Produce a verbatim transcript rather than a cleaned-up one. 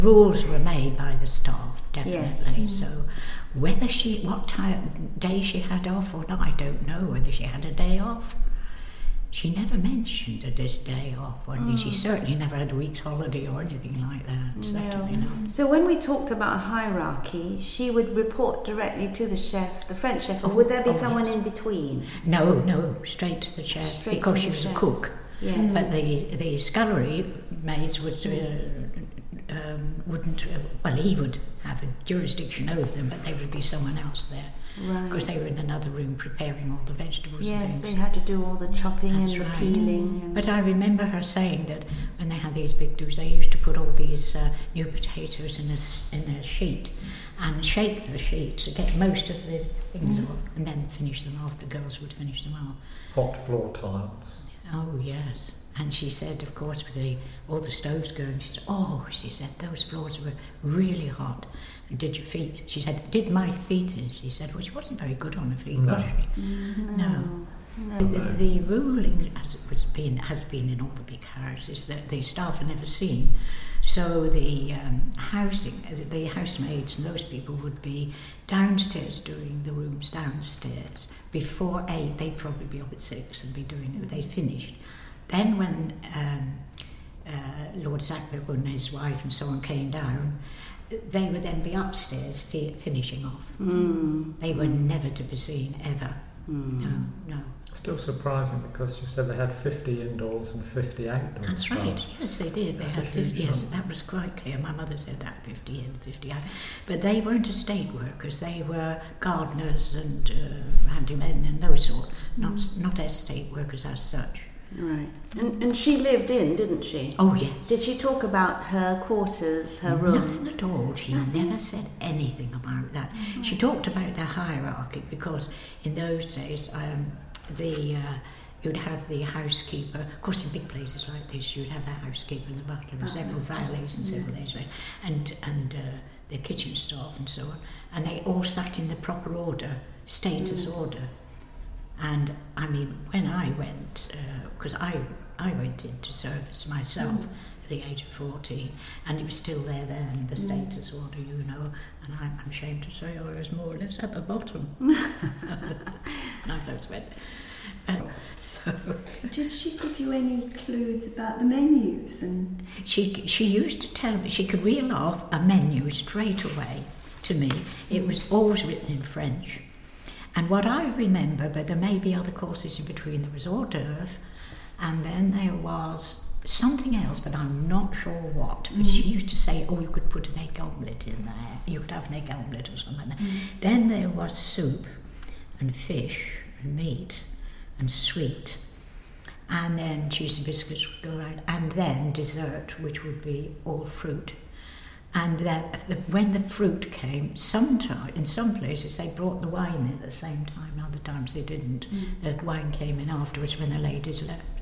Rules were made by the staff, definitely. Yes. So whether she, what time, day she had off or not, I don't know. Whether she had a day off. She never mentioned a this day off, or mm. she certainly never had a week's holiday or anything like that. No. Certainly not. So when we talked about a hierarchy, she would report directly to the chef, the French chef, or oh, would there be oh, someone yes. in between? No, no, straight to the chef, Straight because to she the was chef. a cook. Yes. But the the scullery maids would uh, um, wouldn't. Uh, well, he would have a jurisdiction over them, but there would be someone else there. Right. Because they were in another room preparing all the vegetables Yes, and things. they had to do all the chopping That's and the right. peeling. And But I remember her saying that when they had these big do's, they used to put all these uh, new potatoes in a, s- in a sheet and shake the sheet to get most of the things Mm. off, and then finish them off. The girls would finish them off. Hot floor tiles. Oh, yes. And she said, of course, with the, all the stoves going, she said, oh, she said, those floors were really hot. And did your feet? She said, did my feet? And she said, well, she wasn't very good on her feet, No. was she? Mm, No. no. The, the ruling has, was been, has been in all the big houses that the staff are never seen. So the um, housing, the housemaids and those people would be downstairs doing the rooms downstairs. Before eight, they'd probably be up at six and be doing it. They'd finished. Then when um, uh, Lord Sackville and his wife and so on came down, they would then be upstairs fi- finishing off. Mm. They were never to be seen, ever. Mm. No, no. Still surprising because you said they had fifty indoors and fifty outdoors. That's right, clubs. yes they did. They That's had a huge fifty, yes, number. that was quite clear. My mother said that, fifty in, fifty out. But they weren't estate workers, they were gardeners and uh, handymen and those sort, not, Mm. not estate workers as such. Right. And, and she lived in, didn't she? Oh yes. Did she talk about her quarters, her rooms? Nothing at all. She never said anything about that. Mm-hmm. She talked about the hierarchy because in those days um, the uh, you'd have the housekeeper. Of course, in big places like this, you'd have the housekeeper and the butler and several valets and several ladies, and and uh, the kitchen staff and so on. And they all sat in the proper order, status Mm. order. And I mean, when I went, because I I went into service myself Mm. at the age of fourteen, and it was still there then, the status order, you know, and I'm, I'm ashamed to say I was more or less at the bottom when I first went. And so Did she give you any clues about the menus? And she she used to tell me, she could reel off a menu straight away to me. It was always written in French. And what I remember, but there may be other courses in between, there was hors d'oeuvre, and then there was something else, but I'm not sure what. But Mm. she used to say, oh, you could put an egg omelette in there. You could have an egg omelette or something like that. Mm. Then there was soup and fish and meat and sweet. And then cheese and biscuits would go right. And then dessert, which would be all fruit. And that the, when the fruit came, sometime in some places they brought the wine in at the same time. Other times they didn't. Mm. The wine came in afterwards when the ladies left.